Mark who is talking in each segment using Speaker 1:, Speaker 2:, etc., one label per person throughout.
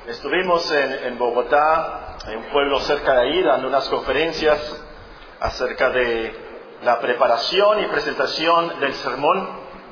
Speaker 1: Estuvimos en Bogotá, en un pueblo cerca de ahí, dando unas conferencias acerca de la preparación y presentación del sermón.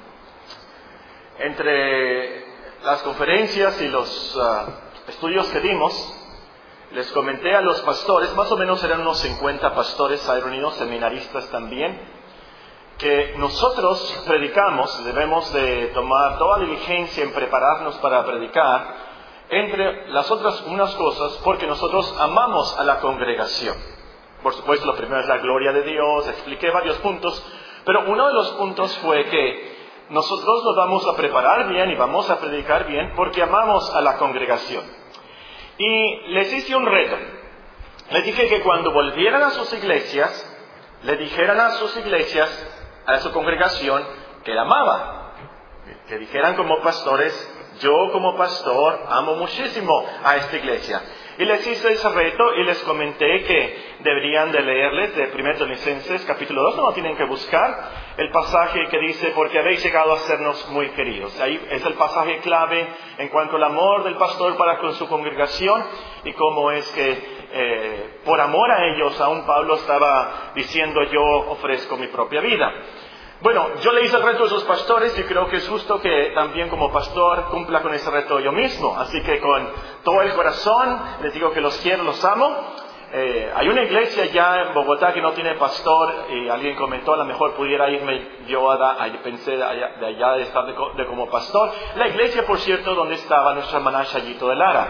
Speaker 1: Entre las conferencias y los estudios que dimos, les comenté a los pastores, más o menos eran unos 50 pastores ahí reunidos, seminaristas también, que nosotros predicamos, debemos de tomar toda diligencia en prepararnos para predicar, entre las otras unas cosas, porque nosotros amamos a la congregación. Por supuesto, lo primero es la gloria de Dios, expliqué varios puntos, pero uno de los puntos fue que nosotros nos vamos a preparar bien y vamos a predicar bien porque amamos a la congregación. Y les hice un reto. Les dije que cuando volvieran a sus iglesias, le dijeran a sus iglesias, a su congregación, que la amaba. Que dijeran como pastores, yo como pastor amo muchísimo a esta iglesia. Y les hice ese reto y les comenté que deberían de leerles de 1 Tesalonicenses capítulo 2, no tienen que buscar el pasaje que dice, porque habéis llegado a sernos muy queridos. Ahí es el pasaje clave en cuanto al amor del pastor para con su congregación y cómo es que por amor a ellos, aún Pablo estaba diciendo, yo ofrezco mi propia vida. Bueno, yo le hice el reto a esos pastores y creo que es justo que también como pastor cumpla con ese reto yo mismo. Así que con todo el corazón les digo que los quiero, los amo. Hay una iglesia ya en Bogotá que no tiene pastor y alguien comentó, a lo mejor pudiera irme yo pensé de allá de estar de como pastor. La iglesia, por cierto, donde estaba nuestra hermana Chayito de Lara.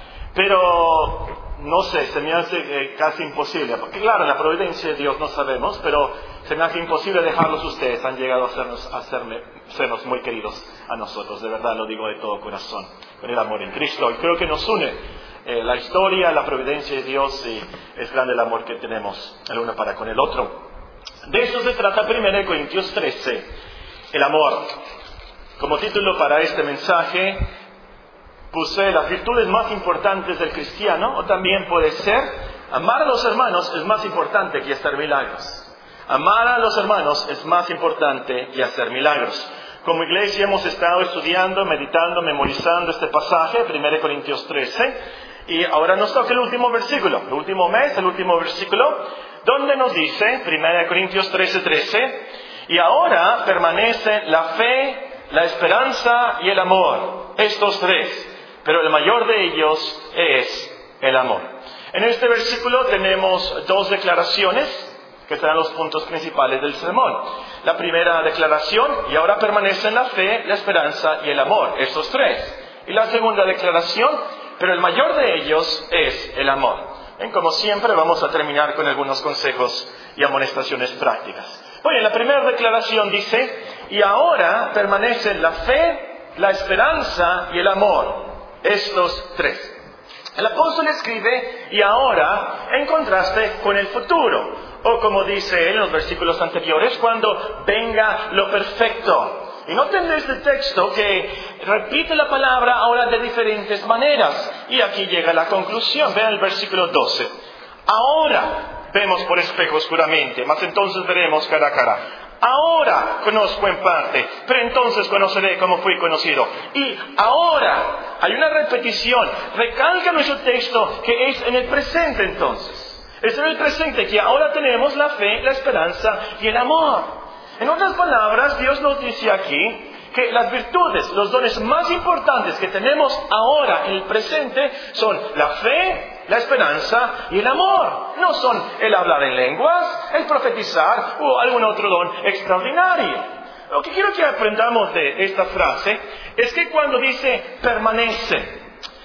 Speaker 1: Pero no sé, se me hace casi imposible, porque claro, en la providencia de Dios no sabemos, pero se me hace imposible dejarlos ustedes. Han llegado a sernos muy queridos a nosotros, de verdad lo digo de todo corazón, con el amor en Cristo. Y creo que nos une la historia, la providencia de Dios, y es grande el amor que tenemos el uno para con el otro. De eso se trata 1 Corintios 13, el amor. Como título para este mensaje puse las virtudes más importantes del cristiano, o también puede ser, amar a los hermanos es más importante que hacer milagros. Amar a los hermanos es más importante que hacer milagros. Como iglesia hemos estado estudiando, meditando, memorizando este pasaje, 1 Corintios 13, y ahora nos toca el último versículo, el último mes, el último versículo, donde nos dice, 1 Corintios 13, y ahora permanecen la fe, la esperanza y el amor, estos tres. Pero el mayor de ellos es el amor. En este versículo tenemos dos declaraciones que serán los puntos principales del sermón. La primera declaración, y ahora permanecen la fe, la esperanza y el amor, estos tres. Y la segunda declaración, pero el mayor de ellos es el amor. Como siempre vamos a terminar con algunos consejos y amonestaciones prácticas. Bueno, la primera declaración dice, y ahora permanecen la fe, la esperanza y el amor. Estos tres. El apóstol escribe, y ahora, en contraste con el futuro, o como dice él en los versículos anteriores, cuando venga lo perfecto. Y noten de este texto que repite la palabra ahora de diferentes maneras, y aquí llega la conclusión. Vean el versículo 12. Ahora vemos por espejo oscuramente, mas entonces veremos cara a cara. Ahora conozco en parte, pero entonces conoceré como fui conocido. Y ahora hay una repetición, recalca nuestro texto que es en el presente entonces. Es en el presente que ahora tenemos la fe, la esperanza y el amor. En otras palabras, Dios nos dice aquí que las virtudes, los dones más importantes que tenemos ahora en el presente son la fe, la esperanza y el amor. No son el hablar en lenguas, el profetizar o algún otro don extraordinario. Lo que quiero que aprendamos de esta frase es que cuando dice permanece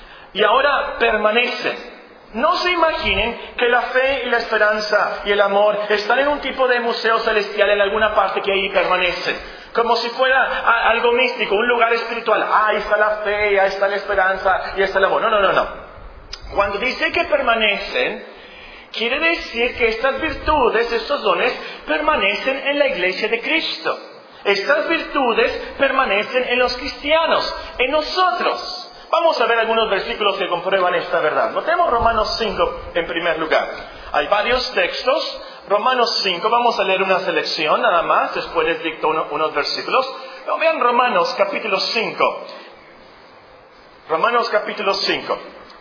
Speaker 1: y ahora permanece, no se imaginen que la fe y la esperanza y el amor están en un tipo de museo celestial en alguna parte que ahí permanecen. Como si fuera algo místico, un lugar espiritual. Ahí está la fe, ahí está la esperanza y ahí está el amor. No. Cuando dice que permanecen, quiere decir que estas virtudes, estos dones, permanecen en la iglesia de Cristo. Estas virtudes permanecen en los cristianos, en nosotros. Vamos a ver algunos versículos que comprueban esta verdad. Notemos Romanos 5 en primer lugar. Hay varios textos. Romanos 5, vamos a leer una selección nada más, después les dicto unos versículos. No, vean Romanos capítulo 5. Romanos capítulo 5.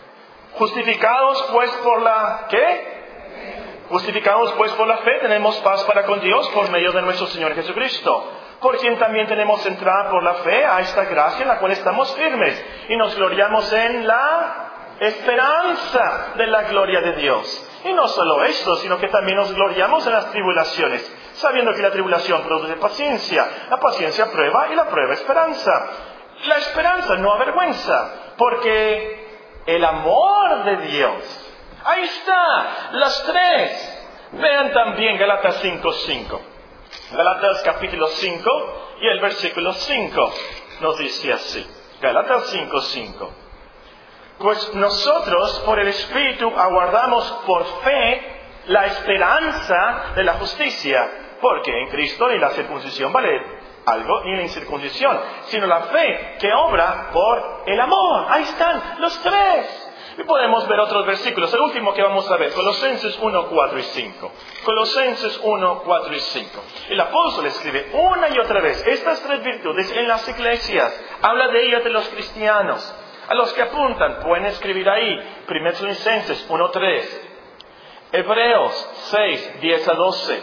Speaker 1: Justificados pues por la... ¿qué? Justificados pues por la fe, tenemos paz para con Dios por medio de nuestro Señor Jesucristo, por quien también tenemos entrada por la fe a esta gracia en la cual estamos firmes y nos gloriamos en la esperanza de la gloria de Dios. Y no solo esto, sino que también nos gloriamos en las tribulaciones, sabiendo que la tribulación produce paciencia, la paciencia prueba y la prueba esperanza. La esperanza no avergüenza, porque el amor de Dios... Ahí está, las tres. Vean también Gálatas 5:5. Gálatas capítulo 5 y el versículo 5 nos dice así. Gálatas 5:5. Pues nosotros por el Espíritu aguardamos por fe la esperanza de la justicia, porque en Cristo ni la circuncisión vale algo, ni la incircuncisión, sino la fe que obra por el amor. Ahí están los tres. Y podemos ver otros versículos. El último que vamos a ver, Colosenses 1, 4 y 5. Colosenses 1, 4 y 5. El apóstol escribe una y otra vez estas tres virtudes en las iglesias. Habla de ellas de los cristianos. A los que apuntan, pueden escribir ahí. 1 Tesalonicenses 1, 3. Hebreos 6, 10 a 12.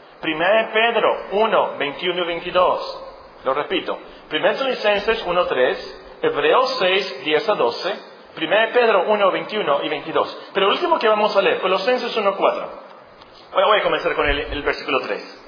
Speaker 1: 1 Pedro 1, 21 y 22. Lo repito. 1 Tesalonicenses 1, 3. Hebreos 6, 10 a 12. 1 Pedro 1, 21 y 22. Pero el último que vamos a leer, Colosenses 1, 4. Voy a comenzar con el versículo 3.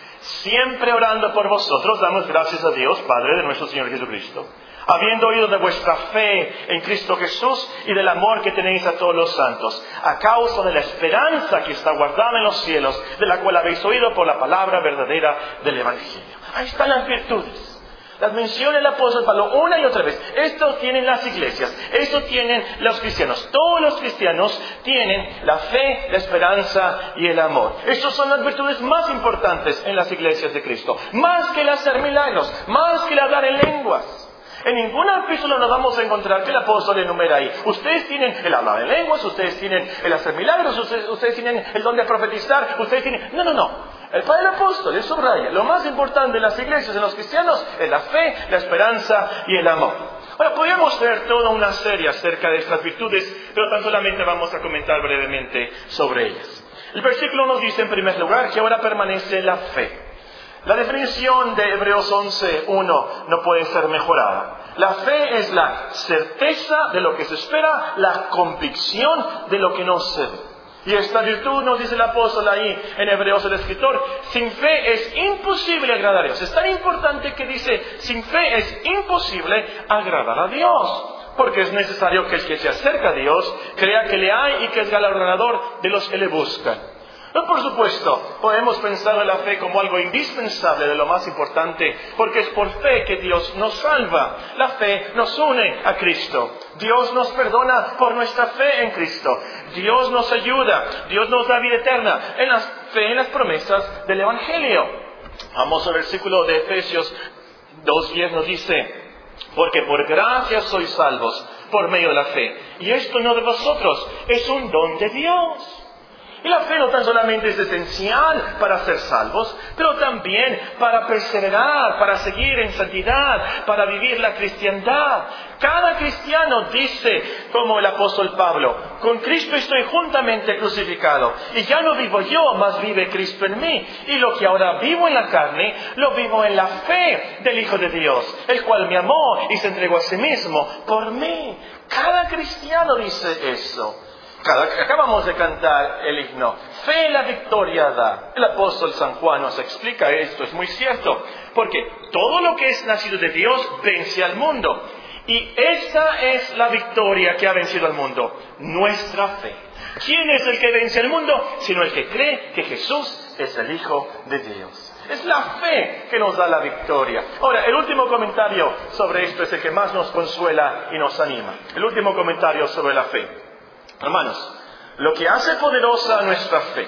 Speaker 1: Siempre orando por vosotros, damos gracias a Dios, Padre de nuestro Señor Jesucristo, habiendo oído de vuestra fe en Cristo Jesús y del amor que tenéis a todos los santos, a causa de la esperanza que está guardada en los cielos, de la cual habéis oído por la palabra verdadera del Evangelio. Ahí están las virtudes. Las menciona el apóstol Pablo una y otra vez. Esto tienen las iglesias, esto tienen los cristianos. Todos los cristianos tienen la fe, la esperanza y el amor. Estas son las virtudes más importantes en las iglesias de Cristo. Más que el hacer milagros, más que el hablar en lenguas. En ninguna epístola nos vamos a encontrar que el apóstol enumera ahí. Ustedes tienen el hablar en lenguas, ustedes tienen el hacer milagros, ustedes tienen el don de profetizar, ustedes tienen... No. El Padre Apóstol le subraya. Lo más importante en las iglesias, en los cristianos, es la fe, la esperanza y el amor. Ahora, podríamos ver toda una serie acerca de estas virtudes, pero tan solamente vamos a comentar brevemente sobre ellas. El versículo nos dice en primer lugar que ahora permanece la fe. La definición de Hebreos 11:1 no puede ser mejorada. La fe es la certeza de lo que se espera, la convicción de lo que no se ve. Y esta virtud, nos dice el apóstol ahí en Hebreos el escritor, sin fe es imposible agradar a Dios. Es tan importante que dice, sin fe es imposible agradar a Dios. Porque es necesario que el que se acerca a Dios crea que le hay y que es galardonador de los que le buscan. No, por supuesto, podemos pensar en la fe como algo indispensable, de lo más importante, porque es por fe que Dios nos salva. La fe nos une a Cristo. Dios nos perdona por nuestra fe en Cristo. Dios nos ayuda. Dios nos da vida eterna en la fe en las promesas del Evangelio. Vamos al versículo de Efesios 2:10 nos dice, porque por gracia sois salvos por medio de la fe. Y esto no de vosotros, es un don de Dios. Y la fe no tan solamente es esencial para ser salvos, pero también para perseverar, para seguir en santidad, para vivir la cristiandad. Cada cristiano dice, como el apóstol Pablo, con Cristo estoy juntamente crucificado, y ya no vivo yo, mas vive Cristo en mí. Y lo que ahora vivo en la carne, lo vivo en la fe del Hijo de Dios, el cual me amó y se entregó a sí mismo por mí. Cada cristiano dice eso. Acabamos de cantar el himno, fe la victoria da. El apóstol San Juan nos explica esto, es muy cierto, porque todo lo que es nacido de Dios vence al mundo. Y esta es la victoria que ha vencido al mundo, nuestra fe. ¿Quién es el que vence al mundo? Sino el que cree que Jesús es el Hijo de Dios. Es la fe que nos da la victoria. Ahora, el último comentario sobre esto es el que más nos consuela y nos anima. El último comentario sobre la fe. Hermanos, lo que hace poderosa nuestra fe,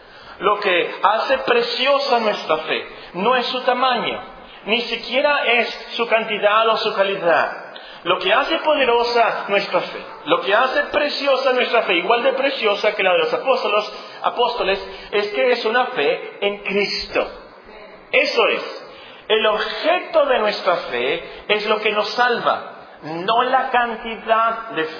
Speaker 1: lo que hace preciosa nuestra fe, no es su tamaño, ni siquiera es su cantidad o su calidad. Lo que hace poderosa nuestra fe, lo que hace preciosa nuestra fe, igual de preciosa que la de los apóstoles, es que es una fe en Cristo. Eso es. El objeto de nuestra fe es lo que nos salva, no la cantidad de fe.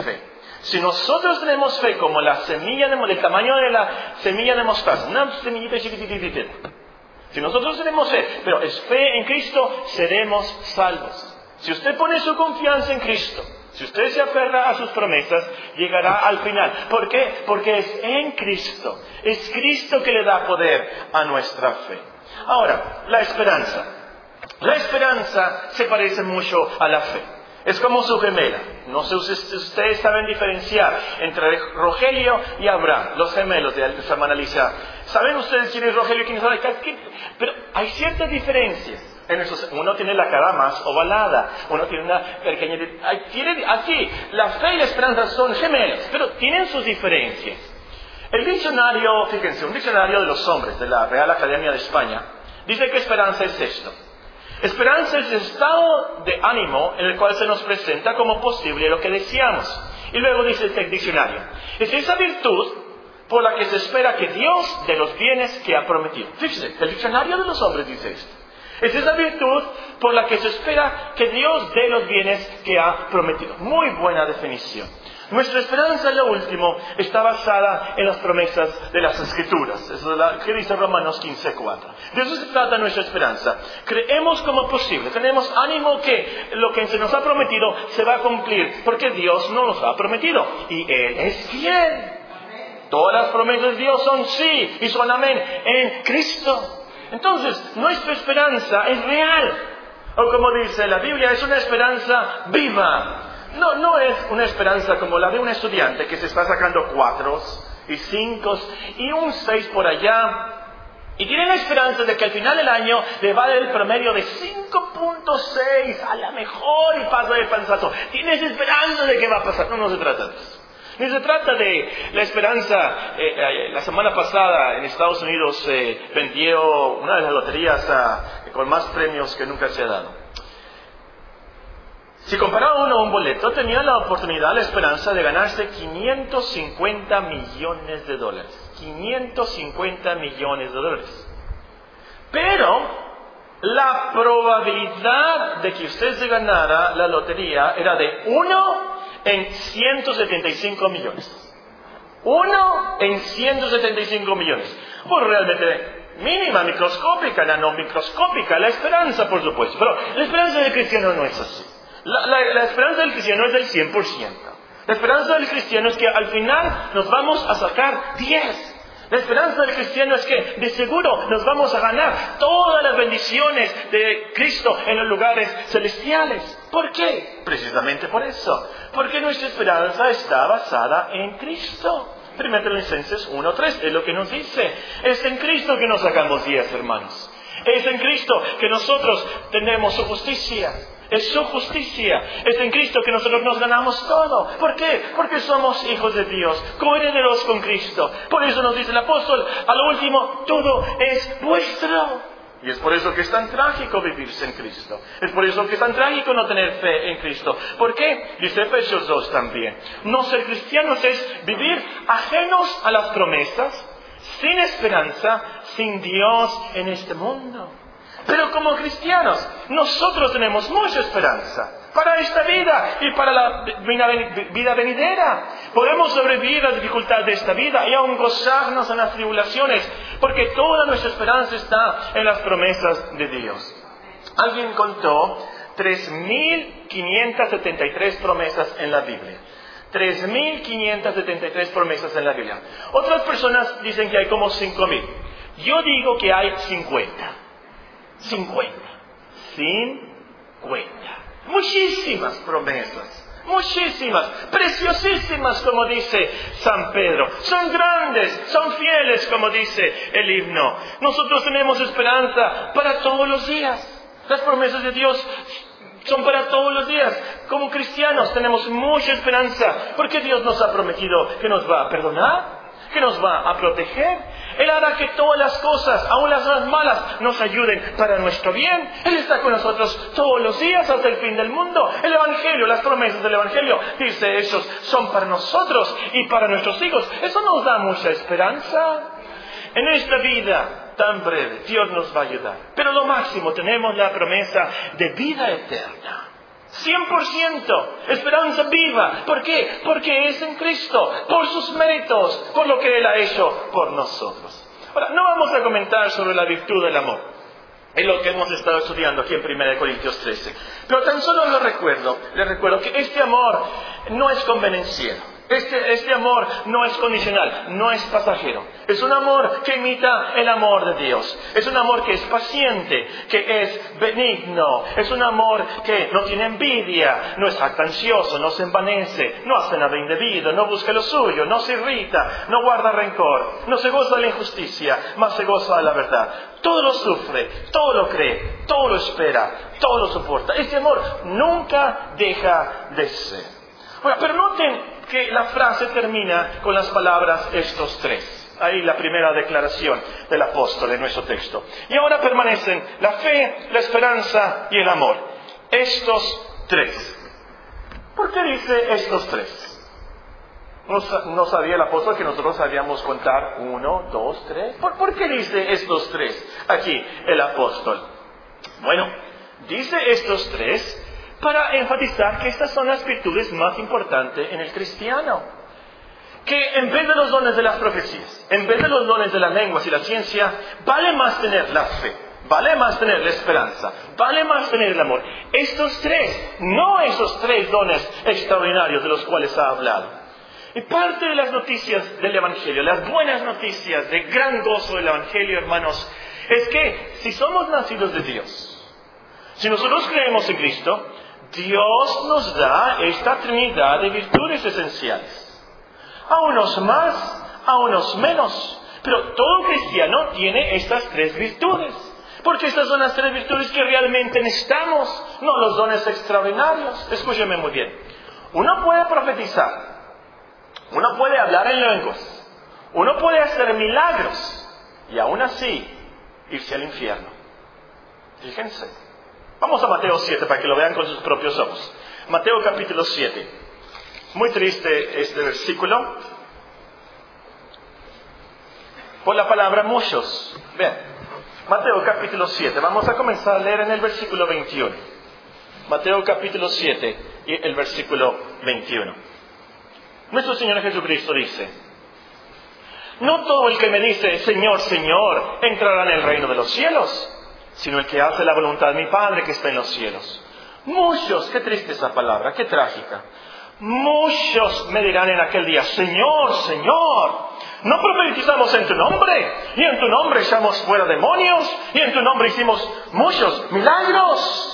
Speaker 1: Si nosotros tenemos fe como la semilla del tamaño de la semilla de mostaza, una semillita chiquititita. Si nosotros tenemos fe, pero es fe en Cristo, seremos salvos. Si usted pone su confianza en Cristo, si usted se aferra a sus promesas, llegará al final. ¿Por qué? Porque es en Cristo. Es Cristo que le da poder a nuestra fe. Ahora, la esperanza. La esperanza se parece mucho a la fe. Es como su gemela. No sé si ustedes saben diferenciar entre Rogelio y Abraham, los gemelos de su hermana Alicia. ¿Saben ustedes quién es Rogelio y quién es Abraham? Pero hay ciertas diferencias. Uno tiene la cara más ovalada, uno tiene una pequeña... Aquí, la fe y la esperanza son gemelas, pero tienen sus diferencias. El diccionario, fíjense, un diccionario de los hombres de la Real Academia de España, dice que esperanza es esto. Esperanza es el estado de ánimo en el cual se nos presenta como posible lo que deseamos. Y luego dice el diccionario, es esa virtud por la que se espera que Dios dé los bienes que ha prometido. Fíjense, el diccionario de los hombres dice esto. Es esa virtud por la que se espera que Dios dé los bienes que ha prometido. Muy buena definición. Nuestra esperanza, en lo último, está basada en las promesas de las Escrituras. Eso es lo que dice Romanos 15:4. De eso se trata nuestra esperanza. Creemos como posible, tenemos ánimo que lo que se nos ha prometido se va a cumplir, porque Dios nos lo ha prometido. Y Él es fiel. Todas las promesas de Dios son sí y son amén en Cristo. Entonces, nuestra esperanza es real. O como dice la Biblia, es una esperanza viva. No es una esperanza como la de un estudiante que se está sacando 4 y 5 y un 6 por allá. Y tiene la esperanza de que al final del año le va a dar el promedio de 5.6, a la mejor y pasa de panzazo. Tienes esperanza de que va a pasar. No se trata de eso. Ni se trata de la esperanza. La semana pasada en Estados Unidos vendió una de las loterías con más premios que nunca se ha dado. Si comparaba uno a un boleto, tenía la oportunidad, la esperanza de ganarse $550 millones. 550 millones de dólares. Pero la probabilidad de que usted se ganara la lotería era de 1 en 175 millones. 1 en 175 millones. Pues realmente mínima, microscópica, nanomicroscópica, la esperanza, por supuesto. Pero la esperanza del cristiano no es así. La esperanza del cristiano es del 100%. La esperanza del cristiano es que al final nos vamos a sacar 10. La esperanza del cristiano es que de seguro nos vamos a ganar todas las bendiciones de Cristo en los lugares celestiales. ¿Por qué? Precisamente por eso. Porque nuestra esperanza está basada en Cristo. 1 Tesalonicenses 1:3 es lo que nos dice. Es en Cristo que nos sacamos 10, hermanos. Es en Cristo que nosotros tenemos su justicia. Es su justicia. Es en Cristo que nosotros nos ganamos todo. ¿Por qué? Porque somos hijos de Dios, coherederos con Cristo. Por eso nos dice el apóstol, a lo último, todo es vuestro. Y es por eso que es tan trágico vivirse en Cristo. Es por eso que es tan trágico no tener fe en Cristo. ¿Por qué? Dice Efesios 2 también. No ser cristianos es vivir ajenos a las promesas, sin esperanza, sin Dios en este mundo. Pero como cristianos, nosotros tenemos mucha esperanza para esta vida y para la vida venidera. Podemos sobrevivir las dificultades de esta vida y aún gozarnos en las tribulaciones, porque toda nuestra esperanza está en las promesas de Dios. Alguien contó 3.573 promesas en la Biblia. 3.573 promesas en la Biblia. Otras personas dicen que hay como 5.000. Yo digo que hay 50. 50. Muchísimas promesas. Muchísimas. Preciosísimas, como dice San Pedro. Son grandes, son fieles, como dice el himno. Nosotros tenemos esperanza para todos los días. Las promesas de Dios son para todos los días. Como cristianos tenemos mucha esperanza, porque Dios nos ha prometido que nos va a perdonar, que nos va a proteger. Él hará que todas las cosas, aun las más malas, nos ayuden para nuestro bien. Él está con nosotros todos los días hasta el fin del mundo. El Evangelio, las promesas del Evangelio, dice, esos son para nosotros y para nuestros hijos. Eso nos da mucha esperanza. En esta vida tan breve, Dios nos va a ayudar. Pero lo máximo, tenemos la promesa de vida eterna. 100%, esperanza viva. ¿Por qué? Porque es en Cristo, por sus méritos, por lo que Él ha hecho por nosotros. Ahora, no vamos a comentar sobre la virtud del amor. Es lo que hemos estado estudiando aquí en 1 Corintios 13. Pero tan solo les recuerdo que este amor no es convenenciero. Este amor no es condicional, no es pasajero. Es un amor que imita el amor de Dios. Es un amor que es paciente, que es benigno. Es un amor que no tiene envidia, no es jactancioso, no se envanece, no hace nada indebido, no busca lo suyo, no se irrita, no guarda rencor, no se goza de la injusticia, mas se goza de la verdad. Todo lo sufre, todo lo cree, todo lo espera, todo lo soporta. Este amor nunca deja de ser. Bueno, pero noten que la frase termina con las palabras estos tres. Ahí la primera declaración del apóstol en nuestro texto. Y ahora permanecen la fe, la esperanza y el amor. Estos tres. ¿Por qué dice estos tres? ¿No sabía el apóstol que nosotros sabíamos contar 1, 2, 3? ¿Por qué dice estos tres aquí el apóstol? Bueno, dice estos tres para enfatizar que estas son las virtudes más importantes en el cristiano. Que en vez de los dones de las profecías, en vez de los dones de las lenguas y la ciencia, vale más tener la fe, vale más tener la esperanza, vale más tener el amor. Estos tres, no esos tres dones extraordinarios de los cuales ha hablado. Y parte de las noticias del Evangelio, las buenas noticias de gran gozo del Evangelio, hermanos, es que si somos nacidos de Dios, si nosotros creemos en Cristo, Dios nos da esta trinidad de virtudes esenciales. A unos más, a unos menos. Pero todo cristiano tiene estas tres virtudes. Porque estas son las tres virtudes que realmente necesitamos, no los dones extraordinarios. Escúcheme muy bien. Uno puede profetizar. Uno puede hablar en lenguas. Uno puede hacer milagros. Y aún así, irse al infierno. Fíjense. Vamos a Mateo 7 para que lo vean con sus propios ojos. Mateo capítulo 7. Muy triste este versículo. Por la palabra muchos. Vean. Mateo capítulo 7. Vamos a comenzar a leer en el versículo 21. Mateo capítulo 7 y el versículo 21. Nuestro Señor Jesucristo dice: no todo el que me dice Señor, Señor, entrará en el reino de los cielos, sino el que hace la voluntad de mi Padre que está en los cielos. Muchos, qué triste esa palabra, qué trágica. Muchos me dirán en aquel día: Señor, Señor, ¿no profetizamos en tu nombre? Y en tu nombre echamos fuera demonios, y en tu nombre hicimos muchos milagros.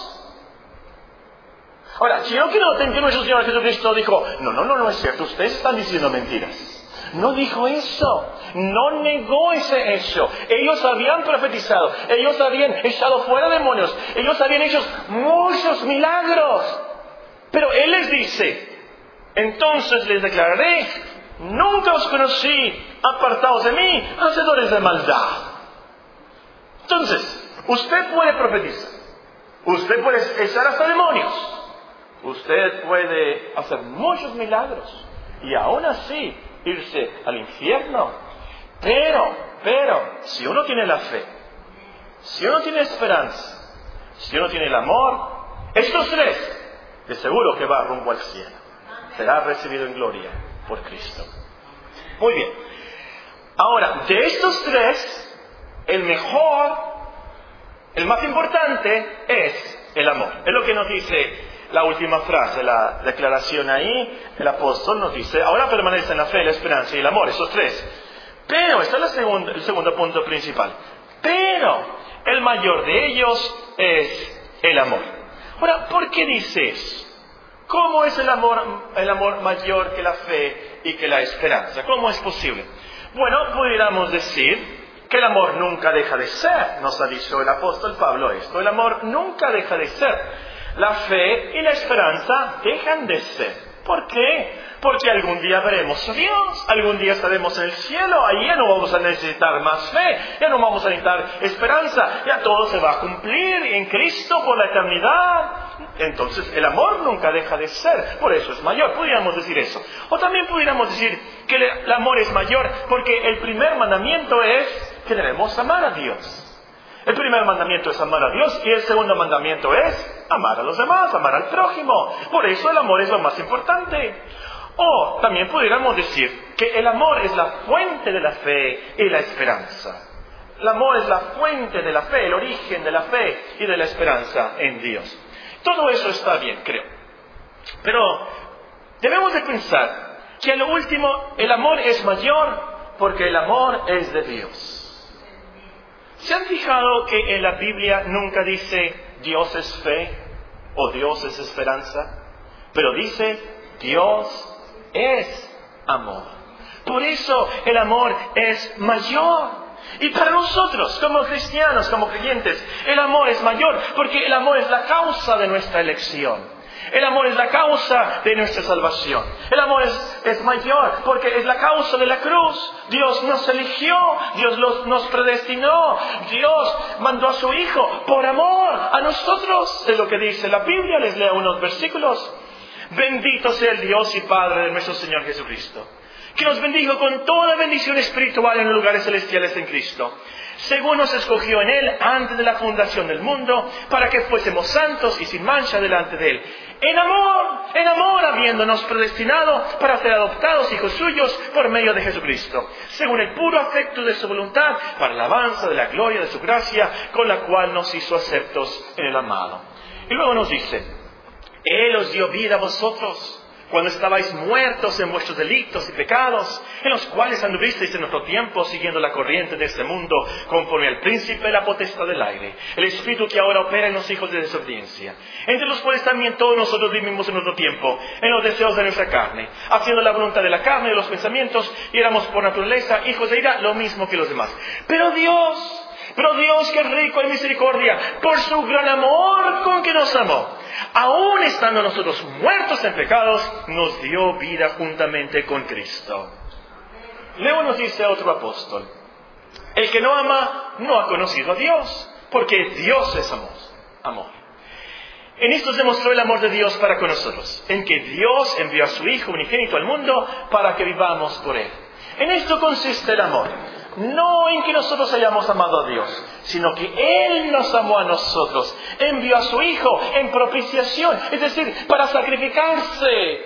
Speaker 1: Ahora, si yo quiero que nuestro Señor Jesucristo dijo: no es cierto, ustedes están diciendo mentiras. No dijo eso, no negó ese hecho. Ellos habían profetizado, ellos habían echado fuera demonios, ellos habían hecho muchos milagros. Pero Él les dice: entonces les declararé, nunca os conocí, apartaos de mí, hacedores de maldad. Entonces, usted puede profetizar, usted puede echar hasta demonios, usted puede hacer muchos milagros y aún así irse al infierno. Pero, si uno tiene la fe, si uno tiene esperanza, si uno tiene el amor, estos tres, de seguro que va rumbo al cielo. Será recibido en gloria por Cristo. Muy bien. Ahora, de estos tres, el mejor, el más importante es el amor. Es lo que nos dice la última frase, la declaración ahí. El apóstol nos dice: ahora permanecen la fe, la esperanza y el amor, esos tres. Pero, este es el segundo punto principal. Pero, el mayor de ellos es el amor. Ahora, ¿por qué dice eso? ¿Cómo es el amor mayor que la fe y que la esperanza? ¿Cómo es posible? Bueno, pudiéramos decir que el amor nunca deja de ser. Nos ha dicho el apóstol Pablo esto. El amor nunca deja de ser. La fe y la esperanza dejan de ser. ¿Por qué? Porque algún día veremos a Dios, algún día estaremos en el cielo, ahí ya no vamos a necesitar más fe, ya no vamos a necesitar esperanza, ya todo se va a cumplir en Cristo por la eternidad. Entonces el amor nunca deja de ser, por eso es mayor, pudiéramos decir eso. O también pudiéramos decir que el amor es mayor porque el primer mandamiento es que debemos amar a Dios. El primer mandamiento es amar a Dios y el segundo mandamiento es amar a los demás, amar al prójimo. Por eso el amor es lo más importante. O también pudiéramos decir que el amor es la fuente de la fe y la esperanza. El amor es la fuente de la fe, el origen de la fe y de la esperanza en Dios. Todo eso está bien, creo. Pero debemos de pensar que a lo último el amor es mayor porque el amor es de Dios. ¿Se han fijado que en la Biblia nunca dice Dios es fe o Dios es esperanza? Pero dice Dios es amor. Por eso el amor es mayor. Y para nosotros, como cristianos, como creyentes, el amor es mayor porque el amor es la causa de nuestra elección. El amor es la causa de nuestra salvación. El amor es mayor porque es la causa de la cruz. Dios nos eligió, Dios nos predestinó, Dios mandó a su Hijo por amor a nosotros. Es lo que dice la Biblia. Les leo unos versículos. Bendito sea el Dios y Padre de nuestro Señor Jesucristo, que nos bendijo con toda bendición espiritual en los lugares celestiales en Cristo, según nos escogió en Él antes de la fundación del mundo, para que fuésemos santos y sin mancha delante de Él. En amor, habiéndonos predestinado para ser adoptados hijos suyos por medio de Jesucristo, según el puro afecto de su voluntad, para la alabanza de la gloria de su gracia, con la cual nos hizo aceptos en el amado. Y luego nos dice, Él os dio vida a vosotros, cuando estabais muertos en vuestros delitos y pecados, en los cuales anduvisteis en otro tiempo, siguiendo la corriente de este mundo, conforme al príncipe de la potestad del aire, el espíritu que ahora opera en los hijos de desobediencia, entre los cuales también todos nosotros vivimos en otro tiempo, en los deseos de nuestra carne, haciendo la voluntad de la carne y de los pensamientos, y éramos por naturaleza hijos de ira, lo mismo que los demás. Pero Dios, que es rico en misericordia, por su gran amor con que nos amó, aún estando nosotros muertos en pecados, nos dio vida juntamente con Cristo. Luego nos dice otro apóstol, el que no ama no ha conocido a Dios, porque Dios es amor. En esto se mostró el amor de Dios para con nosotros, en que Dios envió a su Hijo unigénito al mundo para que vivamos por Él. En esto consiste el amor. No en que nosotros hayamos amado a Dios, sino que Él nos amó a nosotros, envió a su Hijo en propiciación, es decir, para sacrificarse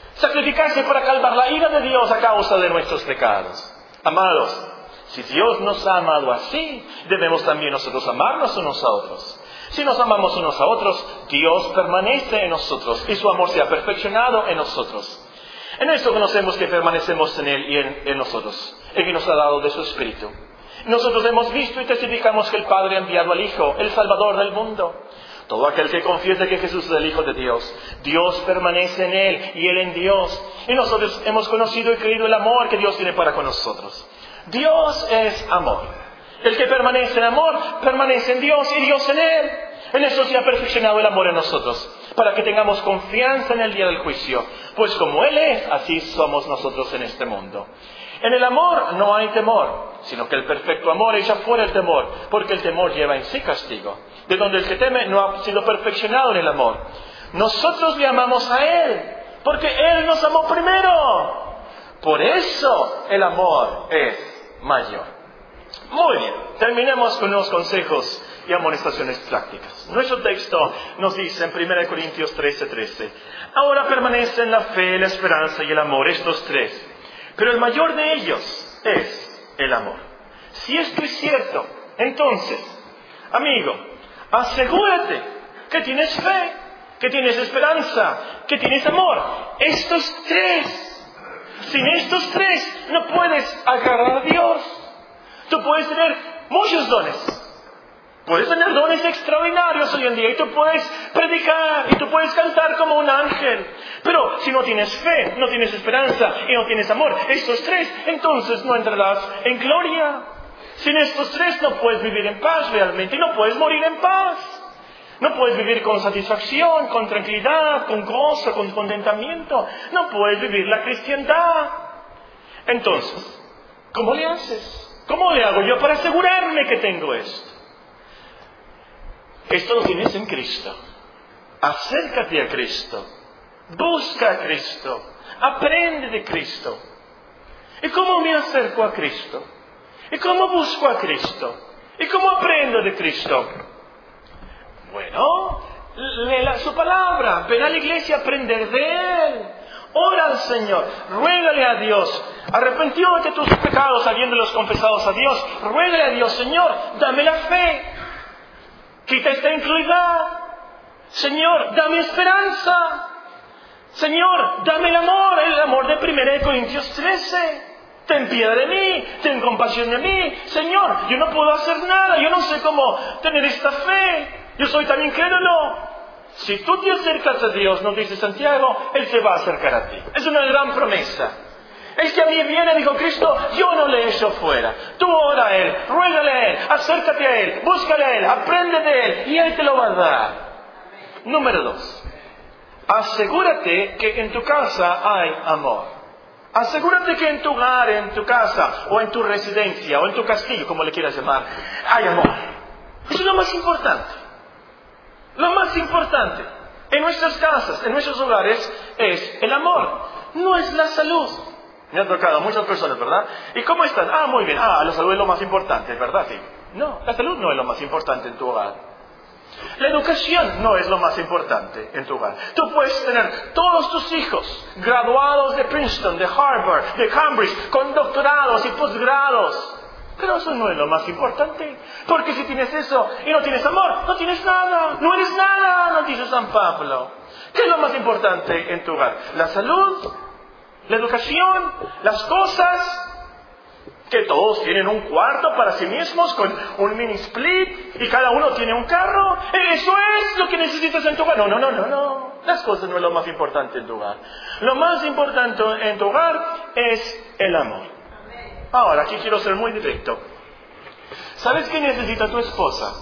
Speaker 1: para calmar la ira de Dios a causa de nuestros pecados. Amados, si Dios nos ha amado así, debemos también nosotros amarnos unos a otros. Si nos amamos unos a otros, Dios permanece en nosotros y su amor se ha perfeccionado en nosotros. En esto conocemos que permanecemos en Él y en nosotros, el que nos ha dado de su Espíritu. Nosotros hemos visto y testificamos que el Padre ha enviado al Hijo, el Salvador del mundo. Todo aquel que confiesa que Jesús es el Hijo de Dios, Dios permanece en Él y Él en Dios. Y nosotros hemos conocido y creído el amor que Dios tiene para con nosotros. Dios es amor. El que permanece en amor, permanece en Dios y Dios en Él. En eso se ha perfeccionado el amor en nosotros, para que tengamos confianza en el día del juicio. Pues como Él es, así somos nosotros en este mundo. En el amor no hay temor, sino que el perfecto amor echa fuera el temor, porque el temor lleva en sí castigo, de donde el que teme no ha sido perfeccionado en el amor. Nosotros le amamos a Él, porque Él nos amó primero. Por eso el amor es mayor. Muy bien, terminemos con unos consejos y amonestaciones prácticas. Nuestro texto nos dice en 1 Corintios 13:13, ahora permanecen la fe, la esperanza y el amor, estos tres, pero el mayor de ellos es el amor. Si esto es cierto, entonces, amigo, asegúrate que tienes fe, que tienes esperanza, que tienes amor. Estos tres. Sin estos tres no puedes agarrar a Dios. Tú puedes tener muchos dones. Puedes tener dones extraordinarios hoy en día y tú puedes predicar y tú puedes cantar como un ángel. Pero si no tienes fe, no tienes esperanza y no tienes amor, estos tres, entonces no entrarás en gloria. Sin estos tres no puedes vivir en paz realmente y no puedes morir en paz. No puedes vivir con satisfacción, con tranquilidad, con gozo, con contentamiento. No puedes vivir la cristiandad. Entonces, ¿cómo le haces? ¿Cómo le hago yo para asegurarme que tengo esto? Esto lo tienes en Cristo. Acércate a Cristo. Busca a Cristo. Aprende de Cristo. ¿Y cómo me acerco a Cristo? ¿Y cómo busco a Cristo? ¿Y cómo aprendo de Cristo? Bueno, lee su palabra, ven a la iglesia a aprender de Él. Ora al Señor, ruégale a Dios, arrepentido de tus pecados habiéndolos confesados a Dios, ruégale a Dios, Señor, dame la fe, quita esta incredulidad, Señor, dame esperanza, Señor, dame el amor de 1 Corintios 13. Ten piedad de mí, ten compasión de mí. Señor, yo no puedo hacer nada, yo no sé cómo tener esta fe. Yo soy tan incrédulo. Si tú te acercas a Dios, nos dice Santiago, Él se va a acercar a ti. Es una gran promesa. Es que a mí viene, dijo Cristo, yo no le echo fuera. Tú ora a Él, ruégale a Él, acércate a Él, búscale a Él, aprende de Él y Él te lo va a dar. Número 2. Asegúrate que en tu casa hay amor. Asegúrate que en tu hogar, en tu casa, o en tu residencia, o en tu castillo, como le quieras llamar, hay amor. Eso es lo más importante. Lo más importante en nuestras casas, en nuestros hogares, es el amor. No es la salud. Me han tocado muchas personas, ¿verdad? ¿Y cómo están? Muy bien. La salud es lo más importante, ¿verdad? Sí. No, la salud no es lo más importante en tu hogar. La educación no es lo más importante en tu hogar. Tú puedes tener todos tus hijos graduados de Princeton, de Harvard, de Cambridge, con doctorados y posgrados. Pero eso no es lo más importante. Porque si tienes eso y no tienes amor, no tienes nada. No eres nada, nos dice San Pablo. ¿Qué es lo más importante en tu hogar? La salud, la educación, las cosas. Que todos tienen un cuarto para sí mismos con un mini split y cada uno tiene un carro. Eso es lo que necesitas en tu hogar. No. Las cosas no es lo más importante en tu hogar. Lo más importante en tu hogar es el amor. Ahora, aquí quiero ser muy directo. ¿Sabes qué necesita tu esposa?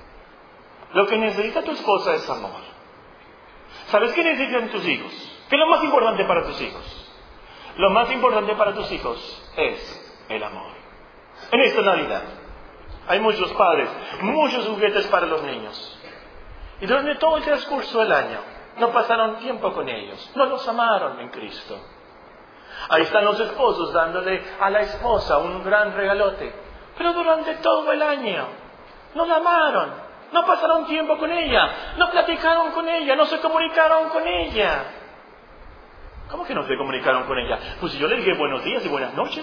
Speaker 1: Lo que necesita tu esposa es amor. ¿Sabes qué necesitan tus hijos? ¿Qué es lo más importante para tus hijos? Lo más importante para tus hijos es el amor. En esta Navidad hay muchos padres, muchos juguetes para los niños. Y durante todo el transcurso del año no pasaron tiempo con ellos, no los amaron en Cristo. Ahí están los esposos dándole a la esposa un gran regalote. Pero durante todo el año no la amaron, no pasaron tiempo con ella, no platicaron con ella, no se comunicaron con ella. ¿Cómo que no se comunicaron con ella? Pues yo le dije buenos días y buenas noches.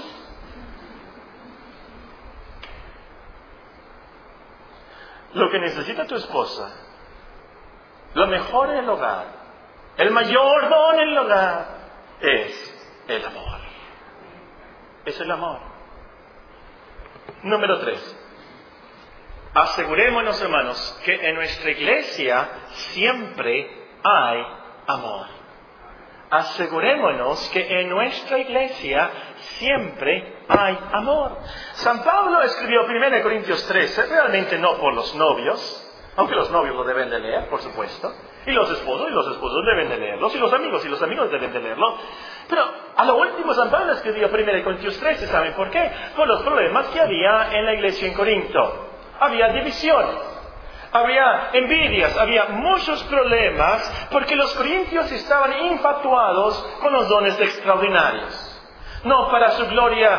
Speaker 1: Lo que necesita tu esposa, lo mejor en el hogar, el mayor don en el hogar, es el amor. Es el amor. Número 3. Asegurémonos, hermanos, que en nuestra iglesia siempre hay amor. Asegurémonos que en nuestra iglesia siempre hay amor. San Pablo escribió 1 Corintios 13, realmente no por los novios, aunque los novios lo deben de leer, por supuesto, y los esposos deben de leerlos, y los amigos deben de leerlo. Pero a lo último San Pablo escribió 1 Corintios 13, ¿saben por qué? Por los problemas que había en la iglesia en Corinto. Había divisiones, había envidias, había muchos problemas, porque los corintios estaban infatuados con los dones extraordinarios. No para su gloria,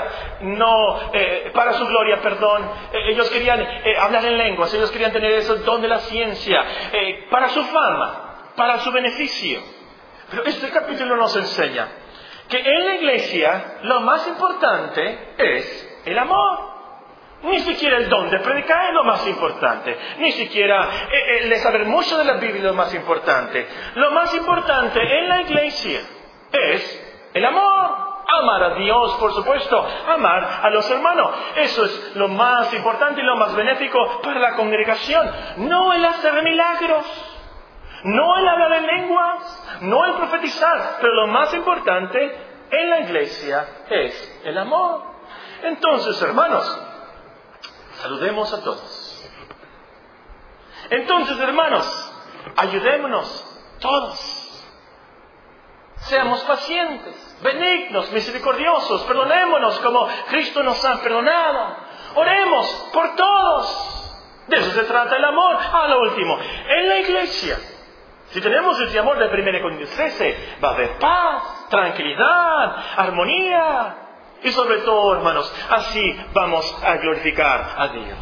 Speaker 1: ellos querían hablar en lenguas, ellos querían tener ese don de la ciencia, para su fama, para su beneficio. Pero este capítulo nos enseña que en la iglesia lo más importante es el amor. Ni siquiera el don de predicar es lo más importante. Ni siquiera el de saber mucho de la Biblia es lo más importante. Lo más importante en la iglesia es el amor. Amar a Dios, por supuesto. Amar a los hermanos. Eso es lo más importante y lo más benéfico para la congregación. No el hacer milagros. No el hablar en lenguas. No el profetizar. Pero lo más importante en la iglesia es el amor. Entonces, hermanos, saludemos a todos. Entonces, hermanos, ayudémonos todos. Seamos pacientes, benignos, misericordiosos, perdonémonos como Cristo nos ha perdonado. Oremos por todos. De eso se trata el amor. A lo último, en la iglesia, si tenemos ese amor de 1 Corintios 13, va a haber paz, tranquilidad, armonía. Y sobre todo, hermanos, así vamos a glorificar a Dios.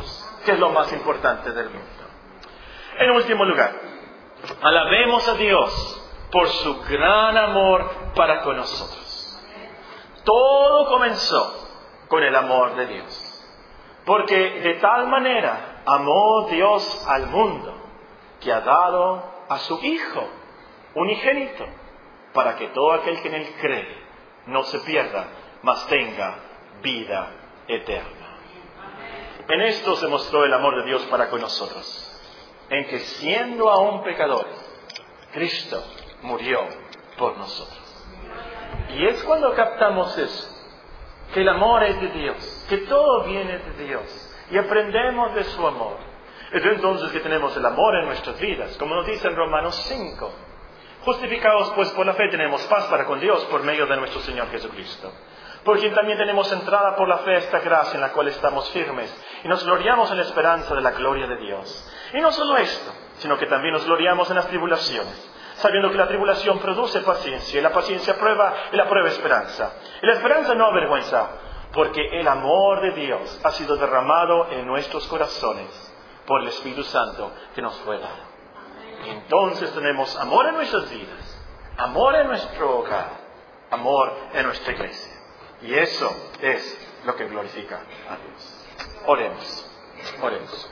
Speaker 1: que es lo más importante del mundo. En último lugar, alabemos a Dios por su gran amor para con nosotros. Todo comenzó con el amor de Dios, porque de tal manera amó Dios al mundo que ha dado a su Hijo unigénito, para que todo aquel que en Él cree no se pierda, mas tenga vida eterna. En esto se mostró el amor de Dios para con nosotros, en que siendo aún pecadores, Cristo murió por nosotros. Y es cuando captamos eso, que el amor es de Dios, que todo viene de Dios, y aprendemos de su amor. Es entonces que tenemos el amor en nuestras vidas, como nos dice en Romanos 5. Justificados pues por la fe tenemos paz para con Dios por medio de nuestro Señor Jesucristo, por quien también tenemos entrada por la fe a esta gracia en la cual estamos firmes, y nos gloriamos en la esperanza de la gloria de Dios. Y no solo esto, sino que también nos gloriamos en las tribulaciones, sabiendo que la tribulación produce paciencia, y la paciencia prueba, y la prueba esperanza. Y la esperanza no avergüenza, porque el amor de Dios ha sido derramado en nuestros corazones por el Espíritu Santo que nos fue dado. Y entonces tenemos amor en nuestras vidas, amor en nuestro hogar, amor en nuestra iglesia. Y eso es lo que glorifica a Dios. Oremos.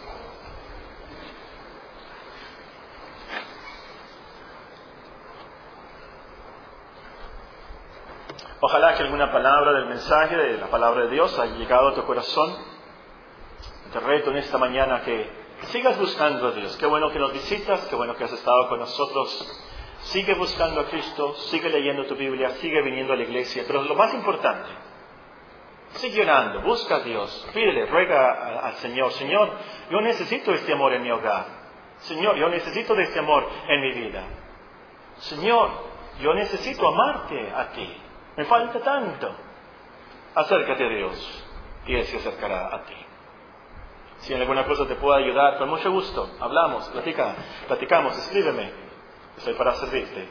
Speaker 1: Ojalá que alguna palabra del mensaje, de la palabra de Dios, haya llegado a tu corazón. Te reto en esta mañana que sigas buscando a Dios. Qué bueno que nos visitas, qué bueno que has estado con nosotros. Sigue buscando a Cristo, sigue leyendo tu Biblia, sigue viniendo a la iglesia. Pero lo más importante, sigue orando, busca a Dios, pídele, ruega al Señor. Señor, yo necesito este amor en mi hogar. Señor, yo necesito de este amor en mi vida. Señor, yo necesito amarte a ti. Me falta tanto. Acércate a Dios y Él se acercará a ti. Si en alguna cosa te puedo ayudar, con mucho gusto, hablamos, platicamos, escríbeme. Estoy para servirte.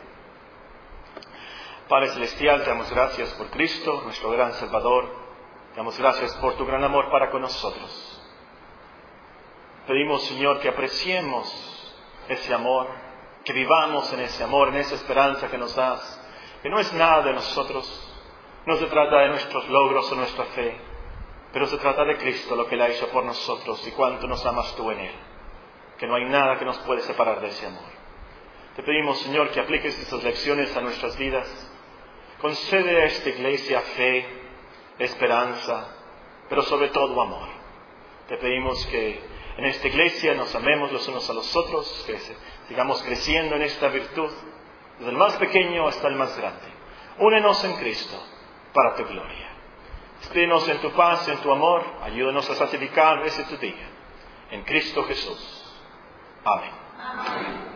Speaker 1: Padre Celestial, te damos gracias por Cristo, nuestro gran Salvador. Te damos gracias por tu gran amor para con nosotros. Pedimos, Señor, que apreciemos ese amor, que vivamos en ese amor, en esa esperanza que nos das, que no es nada de nosotros, no se trata de nuestros logros o nuestra fe, pero se trata de Cristo, lo que Él ha hecho por nosotros y cuánto nos amas tú en Él, que no hay nada que nos puede separar de ese amor. Te pedimos, Señor, que apliques estas lecciones a nuestras vidas. Concede a esta iglesia fe, esperanza, pero sobre todo amor. Te pedimos que en esta iglesia nos amemos los unos a los otros, que sigamos creciendo en esta virtud, desde el más pequeño hasta el más grande. Únenos en Cristo para tu gloria. Espírenos en tu paz, en tu amor. Ayúdanos a santificar ese tu día. En Cristo Jesús. Amén.